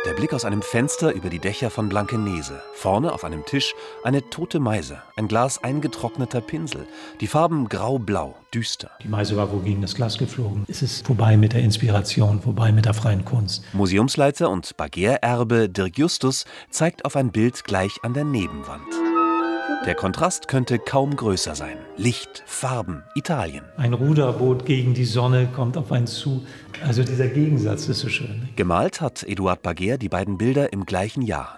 Der Blick aus einem Fenster über die Dächer von Blankenese. Vorne auf einem Tisch eine tote Meise, ein Glas eingetrockneter Pinsel. Die Farben grau-blau, düster. Die Meise war wohl gegen das Glas geflogen. Es ist vorbei mit der Inspiration, vorbei mit der freien Kunst. Museumsleiter und Bagère-Erbe Dirk Justus zeigt auf ein Bild gleich an der Nebenwand. Der Kontrast könnte kaum größer sein. Licht, Farben, Italien. Ein Ruderboot gegen die Sonne kommt auf einen zu. Also dieser Gegensatz ist so schön. Gemalt hat Eduard Bagère die beiden Bilder im gleichen Jahr,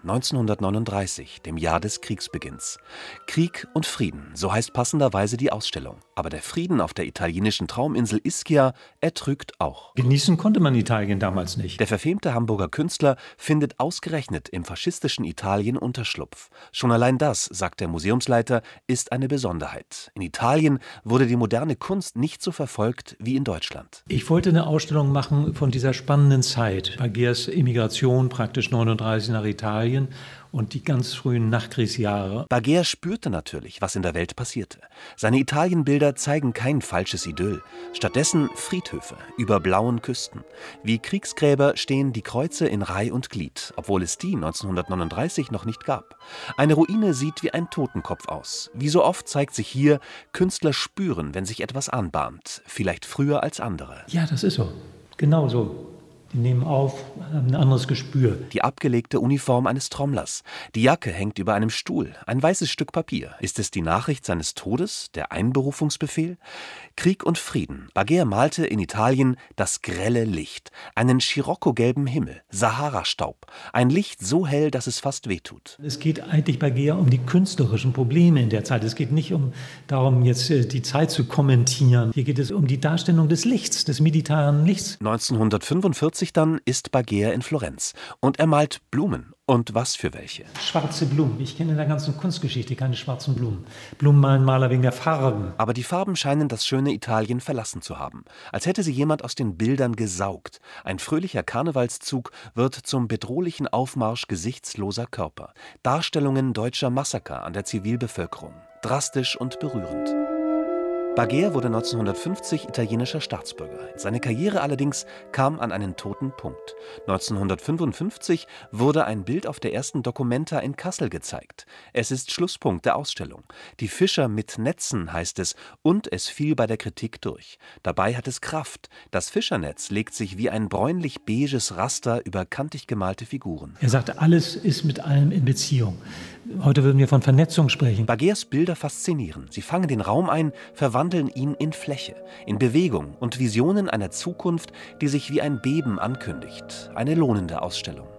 1939, dem Jahr des Kriegsbeginns. Krieg und Frieden, so heißt passenderweise die Ausstellung. Aber der Frieden auf der italienischen Trauminsel Ischia ertrügt auch. Genießen konnte man Italien damals nicht. Der verfemte Hamburger Künstler findet ausgerechnet im faschistischen Italien Unterschlupf. Schon allein das, sagt der Museumsleiter, ist eine Besonderheit. In Italien wurde die moderne Kunst nicht so verfolgt wie in Deutschland. Ich wollte eine Ausstellung machen von dieser spannenden Zeit. Bagères Emigration praktisch 39 nach Italien und die ganz frühen Nachkriegsjahre. Bagère spürte natürlich, was in der Welt passierte. Seine Italienbilder zeigen kein falsches Idyll. Stattdessen Friedhöfe über blauen Küsten. Wie Kriegsgräber stehen die Kreuze in Reih und Glied, obwohl es die 1939 noch nicht gab. Eine Ruine sieht wie ein Totenkopf aus. Wie so oft zeigt sich hier, Künstler spüren, wenn sich etwas anbahnt. Vielleicht früher als andere. Ja, das ist so. Genau so. Die nehmen auf, haben ein anderes Gespür. Die abgelegte Uniform eines Trommlers. Die Jacke hängt über einem Stuhl. Ein weißes Stück Papier. Ist es die Nachricht seines Todes? Der Einberufungsbefehl? Krieg und Frieden. Bagère malte in Italien das grelle Licht. Einen scirocco-gelben Himmel. Sahara-Staub. Ein Licht so hell, dass es fast wehtut. Es geht eigentlich Bagère um die künstlerischen Probleme in der Zeit. Es geht nicht darum, jetzt die Zeit zu kommentieren. Hier geht es um die Darstellung des Lichts, des mediterranen Lichts. 1945 dann ist Bagère in Florenz und er malt Blumen. Und was für welche? Schwarze Blumen. Ich kenne in der ganzen Kunstgeschichte keine schwarzen Blumen. Blumen malen Maler wegen der Farben. Aber die Farben scheinen das schöne Italien verlassen zu haben. Als hätte sie jemand aus den Bildern gesaugt. Ein fröhlicher Karnevalszug wird zum bedrohlichen Aufmarsch gesichtsloser Körper. Darstellungen deutscher Massaker an der Zivilbevölkerung. Drastisch und berührend. Bagère wurde 1950 italienischer Staatsbürger. Seine Karriere allerdings kam an einen toten Punkt. 1955 wurde ein Bild auf der ersten Documenta in Kassel gezeigt. Es ist Schlusspunkt der Ausstellung. Die Fischer mit Netzen heißt es und es fiel bei der Kritik durch. Dabei hat es Kraft. Das Fischernetz legt sich wie ein bräunlich-beiges Raster über kantig gemalte Figuren. Er sagte, alles ist mit allem in Beziehung. Heute würden wir von Vernetzung sprechen. Bagères Bilder faszinieren. Sie fangen den Raum ein, verwandeln ihn in Fläche, in Bewegung und Visionen einer Zukunft, die sich wie ein Beben ankündigt. Eine lohnende Ausstellung.